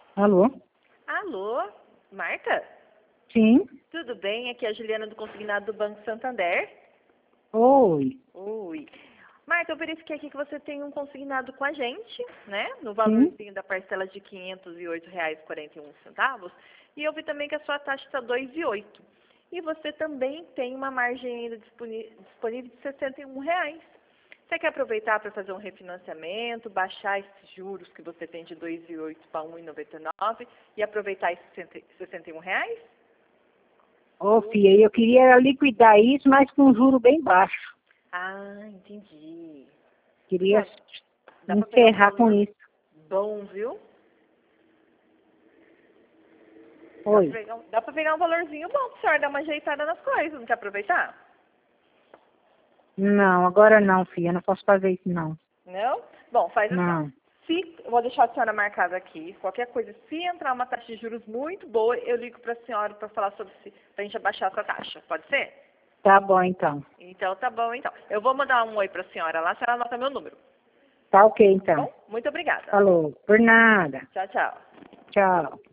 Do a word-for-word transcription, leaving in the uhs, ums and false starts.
Alô? Alô, Marta? Sim? Tudo bem? Aqui é a Juliana do Consignado do Banco Santander. Oi. Oi. Marta, eu verifiquei aqui que você tem um consignado com a gente, né? No Sim? valorzinho da parcela de quinhentos e oito reais e quarenta e um centavos. E eu vi também que a sua taxa está dois vírgula oito. E você também tem uma margem ainda disponi- disponível de sessenta e um reais. Você quer aproveitar para fazer um refinanciamento, baixar esses juros que você tem de dois vírgula oito para um vírgula noventa e nove e aproveitar esses sessenta e um reais? Ô, filha, eu queria liquidar isso, mas com juro bem baixo. Ah, entendi. Queria Dá para pegar um encerrar com valor isso. bom, viu? Dá para Oi. pegar, um- dá pra pegar um valorzinho bom para a senhora dar uma ajeitada nas coisas, não quer aproveitar? Não, agora não, filha. Não posso fazer isso, não. Não? Bom, faz assim, ó. Não. Se, eu vou deixar a senhora marcada aqui, qualquer coisa, se entrar uma taxa de juros muito boa, eu ligo para a senhora para falar sobre se, pra gente abaixar essa taxa, pode ser? Tá bom, então. Então tá bom, então. Eu vou mandar um oi para a senhora lá, a senhora anota meu número, Tá ok, tá então. bom? Muito obrigada. Falou. Por nada. Tchau, tchau. Tchau.